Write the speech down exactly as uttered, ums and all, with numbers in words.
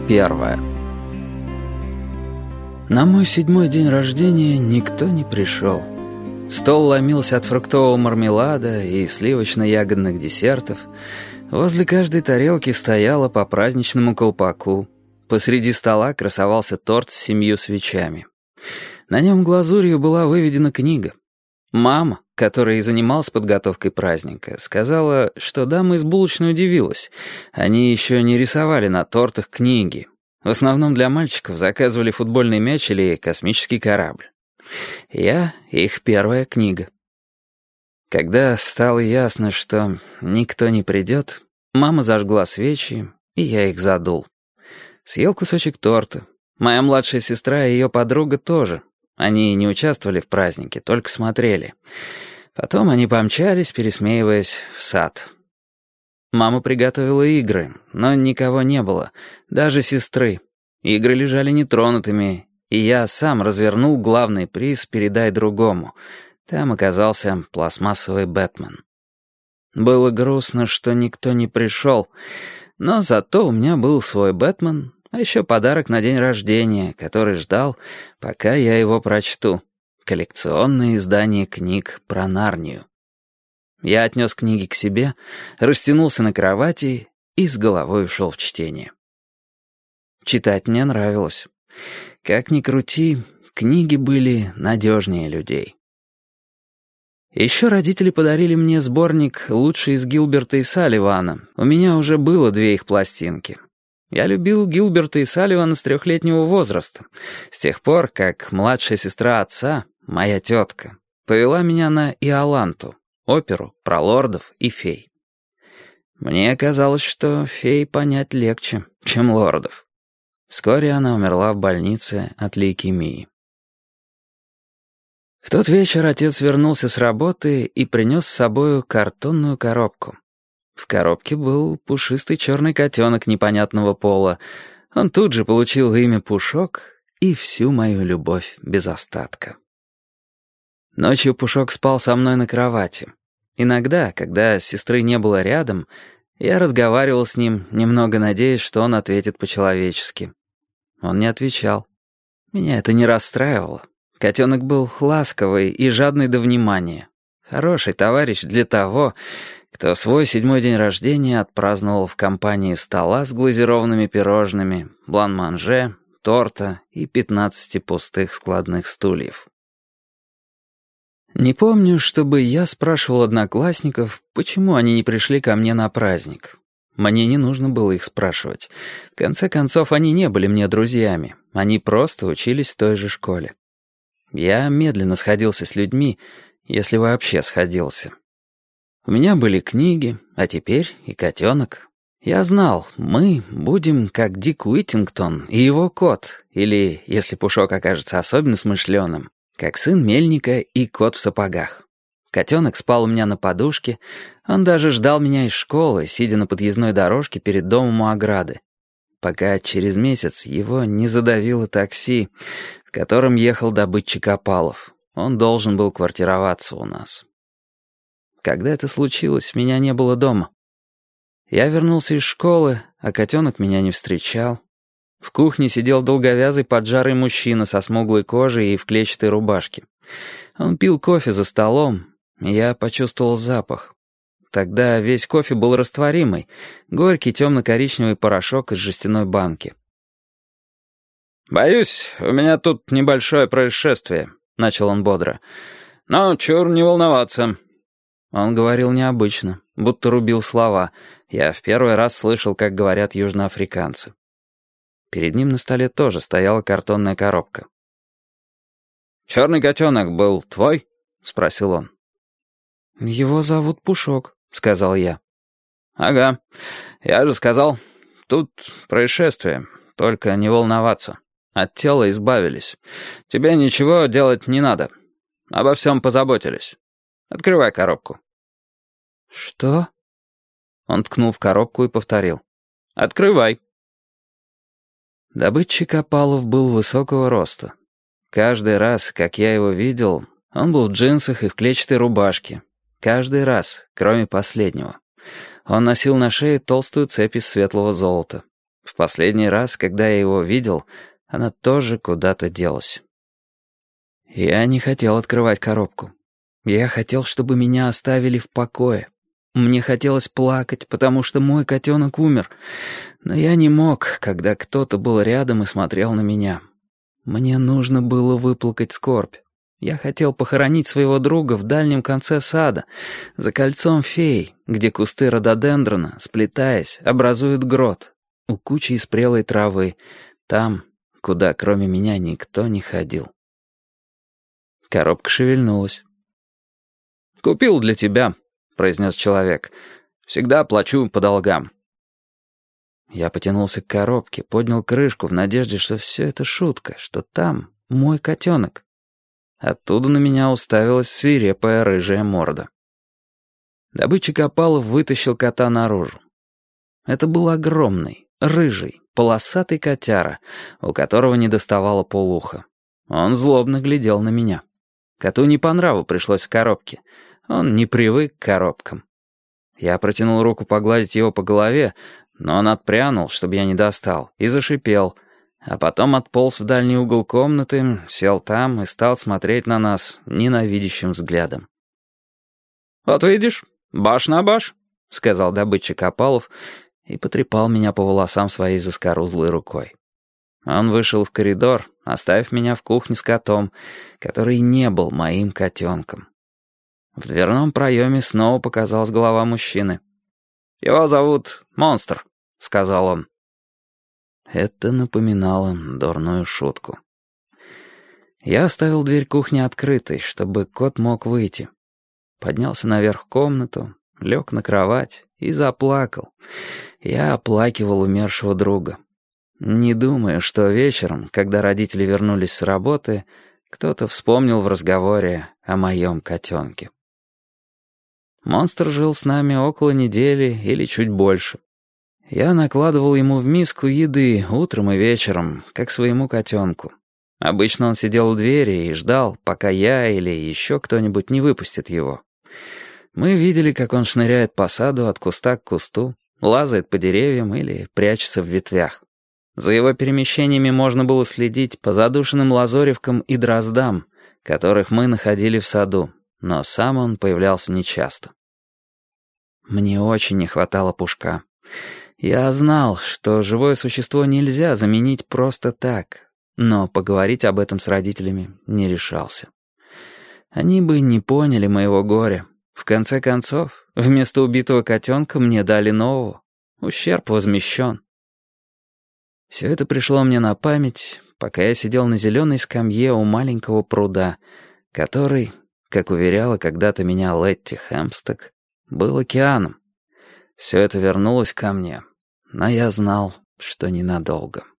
Первое. На мой седьмой день рождения никто не пришел. Стол ломился от фруктового мармелада и сливочно-ягодных десертов. Возле каждой тарелки стояло по праздничному колпаку. Посреди стола красовался торт с семью свечами. На нем глазурью была выведена книга. Мама, которая и занималась подготовкой праздника, сказала, что дама из булочной удивилась. Они еще не рисовали на тортах книги. В основном для мальчиков заказывали футбольный мяч или космический корабль. Я — их первая книга. Когда стало ясно, что никто не придет, мама зажгла свечи, и я их задул. Съел кусочек торта. Моя младшая сестра и ее подруга тоже. Они не участвовали в празднике, только смотрели. Потом они помчались, пересмеиваясь, в сад. Мама приготовила игры, но никого не было, даже сестры. Игры лежали нетронутыми, и я сам развернул главный приз «Передай другому». Там оказался пластмассовый Бэтмен. Было грустно, что никто не пришел, но зато у меня был свой Бэтмен, а еще подарок на день рождения, который ждал, пока я его прочту. Коллекционное издание книг про Нарнию. Я отнес книги к себе, растянулся на кровати и с головой ушел в чтение. Читать мне нравилось. Как ни крути, книги были надежнее людей. Еще родители подарили мне сборник «Лучший из Гилберта и Салливана». У меня уже было две их пластинки. Я любил Гилберта и Салливана с трехлетнего возраста, с тех пор, как младшая сестра отца, моя тетка, повела меня на Иоланту, оперу про лордов и фей. Мне казалось, что фей понять легче, чем лордов. Вскоре она умерла в больнице от лейкемии. В тот вечер отец вернулся с работы и принес с собою картонную коробку. В коробке был пушистый черный котенок непонятного пола. Он тут же получил имя Пушок и всю мою любовь без остатка. Ночью Пушок спал со мной на кровати. Иногда, когда сестры не было рядом, я разговаривал с ним, немного надеясь, что он ответит по-человечески. Он не отвечал. Меня это не расстраивало. Котенок был ласковый и жадный до внимания. Хороший товарищ для того, кто свой седьмой день рождения отпраздновал в компании стола с глазированными пирожными, блан-манже, торта и пятнадцати пустых складных стульев. Не помню, чтобы я спрашивал одноклассников, почему они не пришли ко мне на праздник. Мне не нужно было их спрашивать. В конце концов, они не были мне друзьями. Они просто учились в той же школе. Я медленно сходился с людьми, если вообще сходился. У меня были книги, а теперь и котенок. Я знал, мы будем как Дик Уиттингтон и его кот, или, если Пушок окажется особенно смышленым, как сын мельника и кот в сапогах. Котенок спал у меня на подушке, он даже ждал меня из школы, сидя на подъездной дорожке перед домом у ограды, пока через месяц его не задавило такси, в котором ехал добытчик опалов. Он должен был квартироваться у нас. Когда это случилось, меня не было дома. Я вернулся из школы, а котенок меня не встречал. В кухне сидел долговязый поджарый мужчина со смуглой кожей и в клетчатой рубашке. Он пил кофе за столом, и я почувствовал запах. Тогда весь кофе был растворимый, горький темно-коричневый порошок из жестяной банки. «Боюсь, у меня тут небольшое происшествие», — начал он бодро. «Но чур не волноваться». Он говорил необычно, будто рубил слова. Я в первый раз слышал, как говорят южноафриканцы. Перед ним на столе тоже стояла картонная коробка. «Черный котенок был твой?» — спросил он. «Его зовут Пушок», — сказал я. «Ага, я же сказал, тут происшествие, только не волноваться. От тела избавились. Тебе ничего делать не надо. Обо всем позаботились. Открывай коробку». «Что?» Он ткнул в коробку и повторил. «Открывай». Добытчик опалов был высокого роста. Каждый раз, как я его видел, он был в джинсах и в клетчатой рубашке. Каждый раз, кроме последнего. Он носил на шее толстую цепь из светлого золота. В последний раз, когда я его видел, она тоже куда-то делась. Я не хотел открывать коробку. Я хотел, чтобы меня оставили в покое. Мне хотелось плакать, потому что мой котенок умер. Но я не мог, когда кто-то был рядом и смотрел на меня. Мне нужно было выплакать скорбь. Я хотел похоронить своего друга в дальнем конце сада, за кольцом фей, где кусты рододендрона, сплетаясь, образуют грот, у кучи испрелой травы, там, куда кроме меня никто не ходил. Коробка шевельнулась. «Купил для тебя», — произнес человек. «Всегда плачу по долгам». Я потянулся к коробке, поднял крышку в надежде, что все это шутка, что там мой котенок. Оттуда на меня уставилась свирепая рыжая морда. Добытчик опалов вытащил кота наружу. Это был огромный, рыжий, полосатый котяра, у которого не доставало полуха. Он злобно глядел на меня. Коту не по нраву пришлось в коробке. Он не привык к коробкам. Я протянул руку погладить его по голове, но он отпрянул, чтобы я не достал, и зашипел, а потом отполз в дальний угол комнаты, сел там и стал смотреть на нас ненавидящим взглядом. «Вот видишь, баш на баш», — сказал добытчик опалов и потрепал меня по волосам своей заскорузлой рукой. Он вышел в коридор, оставив меня в кухне с котом, который не был моим котенком. В дверном проеме снова показалась голова мужчины. «Его зовут Монстр», — сказал он. Это напоминало дурную шутку. Я оставил дверь кухни открытой, чтобы кот мог выйти. Поднялся наверх в комнату, лег на кровать и заплакал. Я оплакивал умершего друга. Не думаю, что вечером, когда родители вернулись с работы, кто-то вспомнил в разговоре о моем котенке. Монстр жил с нами около недели или чуть больше. Я накладывал ему в миску еды утром и вечером, как своему котенку. Обычно он сидел у двери и ждал, пока я или еще кто-нибудь не выпустит его. Мы видели, как он шныряет по саду от куста к кусту, лазает по деревьям или прячется в ветвях. За его перемещениями можно было следить по задушенным лазоревкам и дроздам, которых мы находили в саду, но сам он появлялся нечасто. Мне очень не хватало Пушка. Я знал, что живое существо нельзя заменить просто так, но поговорить об этом с родителями не решался. Они бы не поняли моего горя. В конце концов, вместо убитого котенка мне дали нового. Ущерб возмещен. Все это пришло мне на память, пока я сидел на зеленой скамье у маленького пруда, который, как уверяла когда-то меня Летти Хэмпстед, был океаном. Все это вернулось ко мне, но я знал, что ненадолго.